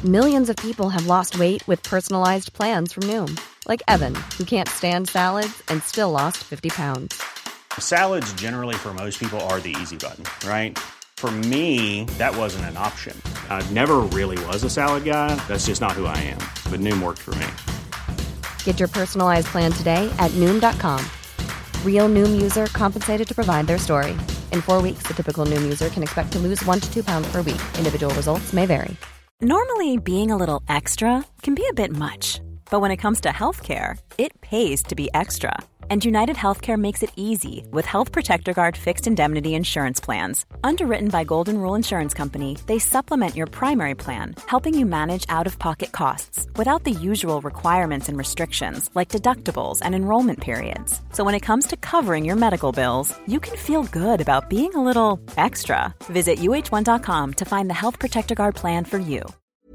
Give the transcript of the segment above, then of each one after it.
Millions of people have lost weight with personalized plans from Noom. Like Evan, who can't stand salads and still lost 50 pounds. Salads generally for most people are the easy button, right? For me, that wasn't an option. I never really was a salad guy. That's just not who I am. But Noom worked for me. Get your personalized plan today at Noom.com. Real Noom user compensated to provide their story. In 4 weeks, the typical Noom user can expect to lose 1 to 2 pounds per week. Individual results may vary. Normally, being a little extra can be a bit much. But when it comes to healthcare, it pays to be extra. And United Healthcare makes it easy with Health Protector Guard fixed indemnity insurance plans. Underwritten by Golden Rule Insurance Company, they supplement your primary plan, helping you manage out-of-pocket costs without the usual requirements and restrictions like deductibles and enrollment periods. So when it comes to covering your medical bills, you can feel good about being a little extra. Visit uh1.com to find the Health Protector Guard plan for you.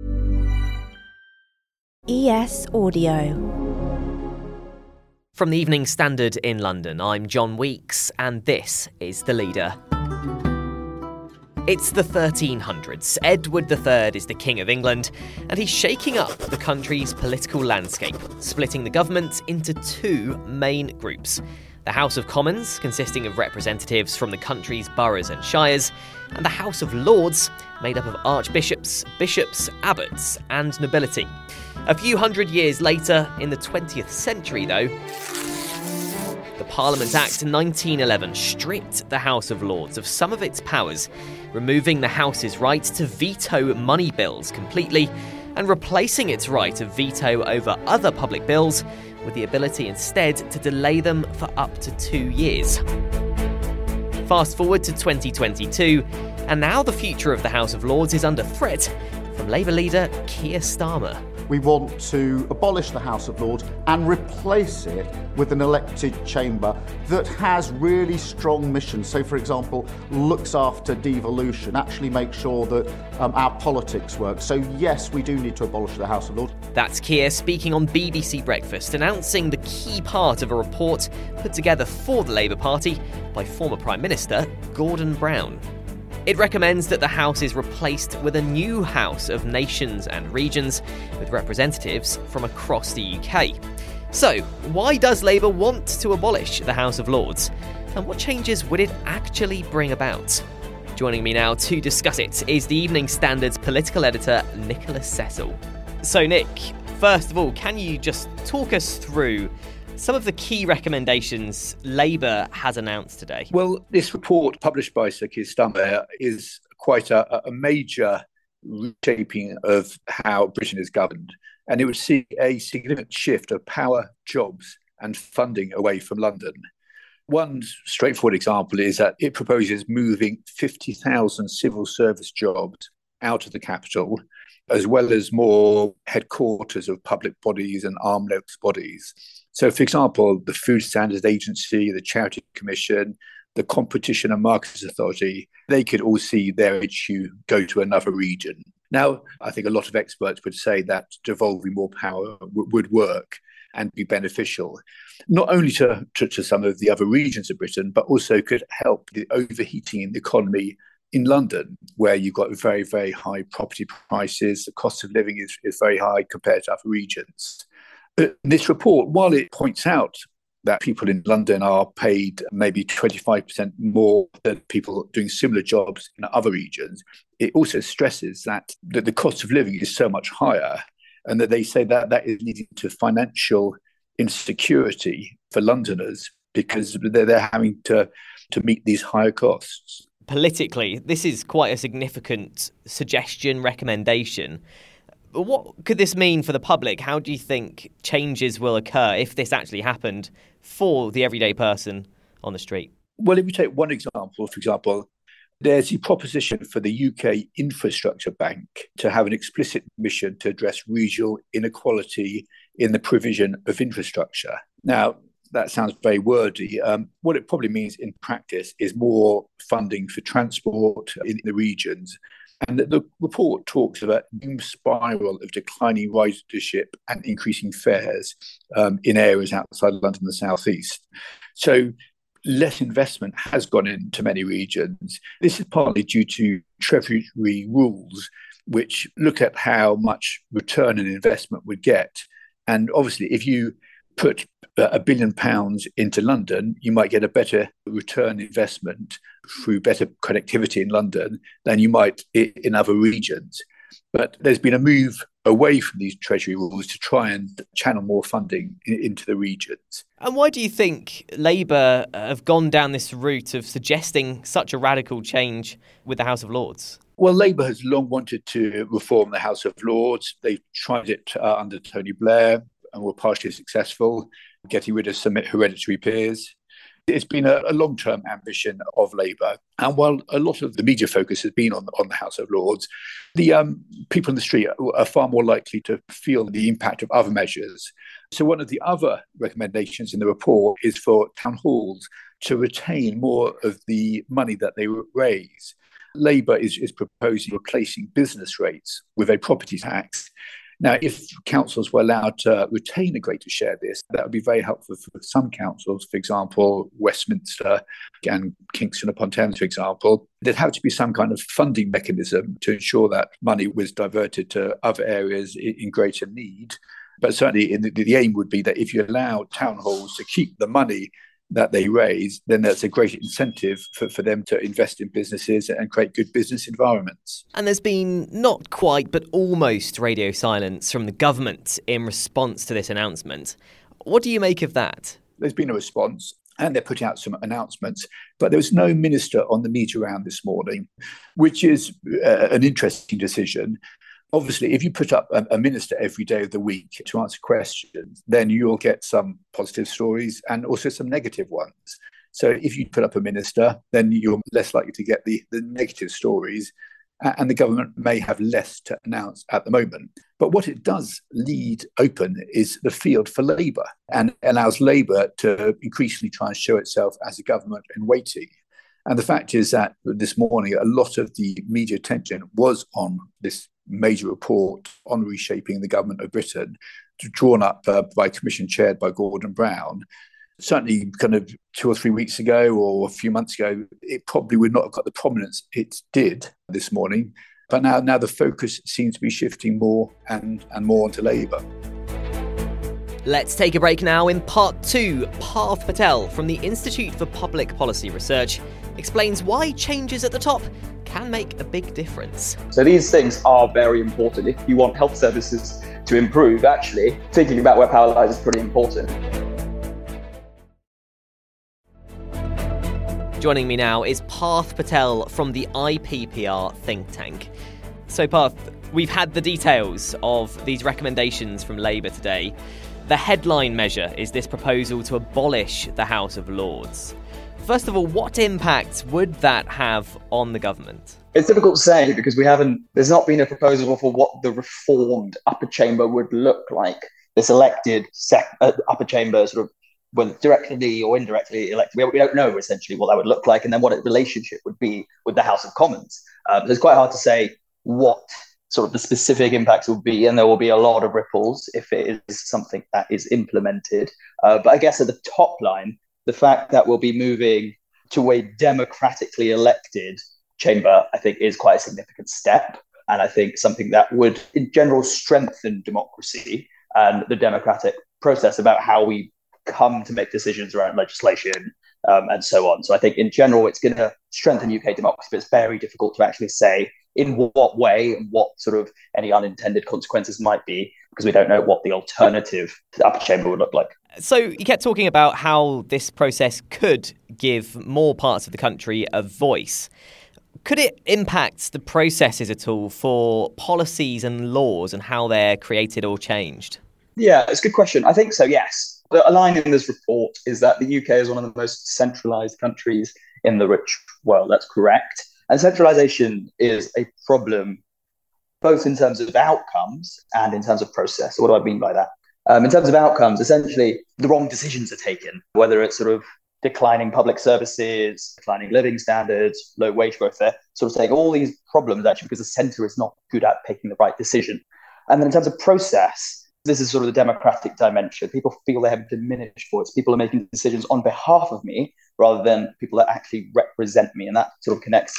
ES Audio. From the Evening Standard in London, I'm John Weeks, and this is The Leader. It's the 1300s. Edward III is the King of England, and he's shaking up the country's political landscape, splitting the government into two main groups. The House of Commons, consisting of representatives from the country's boroughs and shires, and the House of Lords, made up of archbishops, bishops, abbots, and nobility. A few hundred years later, in the 20th century though, the Parliament Act 1911 stripped the House of Lords of some of its powers, removing the House's right to veto money bills completely and replacing its right of veto over other public bills with the ability instead to delay them for up to 2 years. Fast forward to 2022, and now the future of the House of Lords is under threat from Labour leader Keir Starmer. We want to abolish the House of Lords and replace it with an elected chamber that has really strong missions. So, for example, looks after devolution, actually makes sure that our politics work. So, yes, we do need to abolish the House of Lords. That's Keir speaking on BBC Breakfast, announcing the key part of a report put together for the Labour Party by former Prime Minister Gordon Brown. It recommends that the House is replaced with a new House of Nations and Regions with representatives from across the UK. So, why does Labour want to abolish the House of Lords? And what changes would it actually bring about? Joining me now to discuss it is the Evening Standard's political editor, Nicholas Cecil. So, Nick, first of all, can you just talk us through some of the key recommendations Labour has announced today? Well, this report published by Sir Keir Starmer is quite a major reshaping of how Britain is governed. And it would see a significant shift of power, jobs and funding away from London. One straightforward example is that it proposes moving 50,000 civil service jobs out of the capital, as well as more headquarters of public bodies and arm's length bodies. So, for example, the Food Standards Agency, the Charity Commission, the Competition and Markets Authority, they could all see their HQ go to another region. Now, I think a lot of experts would say that devolving more power would work and be beneficial, not only to some of the other regions of Britain, but also could help the overheating economy in London, where you've got very, very high property prices. The cost of living is very high compared to other regions. This report, while it points out that people in London are paid maybe 25% more than people doing similar jobs in other regions, it also stresses that the cost of living is so much higher, and that they say that is leading to financial insecurity for Londoners because they're having to meet these higher costs. Politically, this is quite a significant suggestion, recommendation. But what could this mean for the public? How do you think changes will occur if this actually happened for the everyday person on the street? Well, if you take one example, for example, there's the proposition for the UK Infrastructure Bank to have an explicit mission to address regional inequality in the provision of infrastructure. Now, that sounds very wordy. What it probably means in practice is more funding for transport in the regions. And the report talks about a new spiral of declining ridership and increasing fares in areas outside London and the South East. So less investment has gone into many regions. This is partly due to Treasury rules, which look at how much return an investment would get. And obviously, if you put £1 billion into London, you might get a better return investment through better connectivity in London than you might in other regions. But there's been a move away from these Treasury rules to try and channel more funding into the regions. And why do you think Labour have gone down this route of suggesting such a radical change with the House of Lords? Well, Labour has long wanted to reform the House of Lords. They tried it under Tony Blair and were partially successful, getting rid of some hereditary peers. It's been a long-term ambition of Labour. And while a lot of the media focus has been on the House of Lords, the people in the street are far more likely to feel the impact of other measures. So one of the other recommendations in the report is for town halls to retain more of the money that they raise. Labour is proposing replacing business rates with a property tax. Now, if councils were allowed to retain a greater share of this, that would be very helpful for some councils, for example, Westminster and Kingston upon Thames, for example. There'd have to be some kind of funding mechanism to ensure that money was diverted to other areas in greater need. But certainly the aim would be that if you allow town halls to keep the money that they raise, then that's a great incentive for them to invest in businesses and create good business environments. And there's been not quite, but almost radio silence from the government in response to this announcement. What do you make of that? There's been a response, and they're putting out some announcements, but there was no minister on the media round this morning, which is an interesting decision. Obviously, if you put up a minister every day of the week to answer questions, then you'll get some positive stories and also some negative ones. So if you put up a minister, then you're less likely to get the negative stories, and the government may have less to announce at the moment. But what it does lead open is the field for Labour, and allows Labour to increasingly try and show itself as a government in waiting. And the fact is that this morning, a lot of the media attention was on this major report on reshaping the government of Britain, drawn up by a commission chaired by Gordon Brown. Certainly kind of 2 or 3 weeks ago or a few months ago, it probably would not have got the prominence it did this morning. But now the focus seems to be shifting more and more onto Labour. Let's take a break now. In part 2, Parth Patel from the Institute for Public Policy Research explains why changes at the top can make a big difference. So these things are very important. If you want health services to improve, actually, thinking about where power lies is pretty important. Joining me now is Parth Patel from the IPPR think tank. So Parth, we've had the details of these recommendations from Labour today. The headline measure is this proposal to abolish the House of Lords. First of all, what impact would that have on the government? It's difficult to say because there's not been a proposal for what the reformed upper chamber would look like. This elected upper chamber sort of, well, directly or indirectly elected. We don't know essentially what that would look like and then what its relationship would be with the House of Commons. So it's quite hard to say what sort of the specific impacts will be, and there will be a lot of ripples if it is something that is implemented. But I guess at the top line, the fact that we'll be moving to a democratically elected chamber, I think, is quite a significant step. And I think something that would, in general, strengthen democracy and the democratic process about how we come to make decisions around legislation and so on. So I think, in general, it's going to strengthen UK democracy, but it's very difficult to actually say in what way and what sort of any unintended consequences might be, because we don't know what the alternative to the upper chamber would look like. So you kept talking about how this process could give more parts of the country a voice. Could it impact the processes at all for policies and laws and how they're created or changed? Yeah, it's a good question. I think so, yes. A line in this report is that the UK is one of the most centralised countries in the rich world. That's correct. And centralisation is a problem both in terms of outcomes and in terms of process. So what do I mean by that? In terms of outcomes, essentially, the wrong decisions are taken, whether it's sort of declining public services, declining living standards, low wage growth. They're sort of saying all these problems actually because the centre is not good at picking the right decision. And then in terms of process, this is sort of the democratic dimension. People feel they have a diminished voice. People are making decisions on behalf of me rather than people that actually represent me. And that sort of connects to this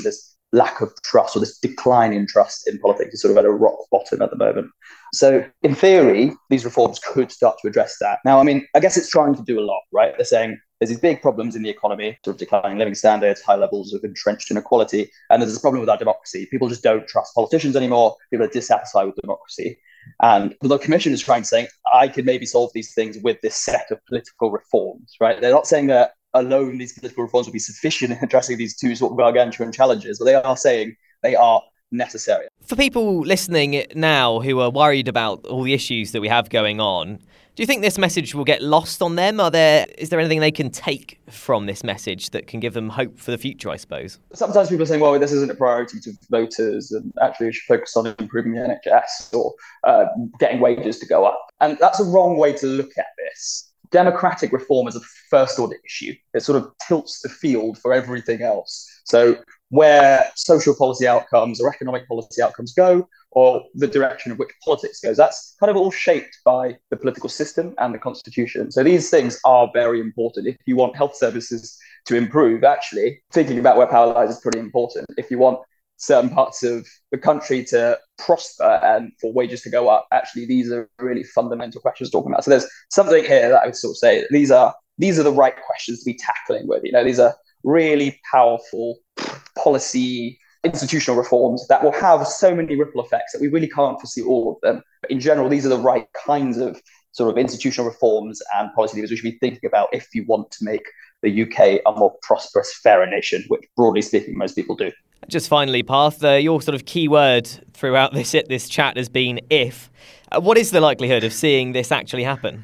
lack of trust, or this decline in trust in politics is sort of at a rock bottom at the moment. So in theory, these reforms could start to address that. Now, I mean, I guess it's trying to do a lot, right? They're saying there's these big problems in the economy, sort of declining living standards, high levels of entrenched inequality, and there's a problem with our democracy. People just don't trust politicians anymore. People are dissatisfied with democracy. And the Commission is trying to say, I could maybe solve these things with this set of political reforms, right? They're not saying that alone these political reforms will be sufficient in addressing these two sort of gargantuan challenges, but they are saying they are necessary. For people listening now who are worried about all the issues that we have going on, do you think this message will get lost on them? Is there anything they can take from this message that can give them hope for the future, I suppose? Sometimes people are saying, well, this isn't a priority to voters, and actually we should focus on improving the NHS or getting wages to go up. And that's a wrong way to look at this. Democratic reform is a first-order issue. It sort of tilts the field for everything else. So where social policy outcomes or economic policy outcomes go, or the direction of which politics goes, that's kind of all shaped by the political system and the constitution. So these things are very important. If you want health services to improve, actually, thinking about where power lies is pretty important. If you want certain parts of the country to prosper and for wages to go up, actually, these are really fundamental questions to talk about. So there's something here that I would sort of say these are the right questions to be tackling with. These are really powerful policy, institutional reforms that will have so many ripple effects that we really can't foresee all of them. But in general, these are the right kinds of sort of institutional reforms and policy levers we should be thinking about if you want to make the UK a more prosperous, fairer nation, which broadly speaking, most people do. Just finally, Parth, your sort of key word throughout this chat has been if. What is the likelihood of seeing this actually happen?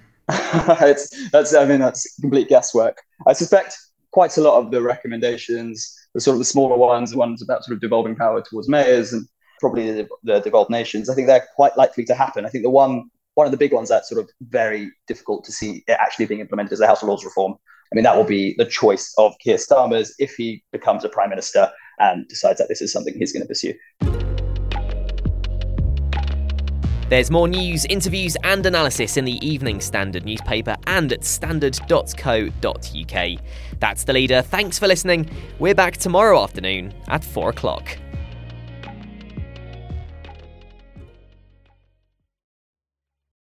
That's complete guesswork. I suspect quite a lot of the recommendations, the smaller ones, the ones about sort of devolving power towards mayors and probably the devolved nations, I think they're quite likely to happen. I think one of the big ones that's sort of very difficult to see it actually being implemented is the House of Lords reform. I mean, that will be the choice of Keir Starmer's if he becomes a prime minister and decides that this is something he's going to pursue. There's more news, interviews and analysis in the Evening Standard newspaper and at standard.co.uk. That's The Leader. Thanks for listening. We're back tomorrow afternoon at 4 o'clock.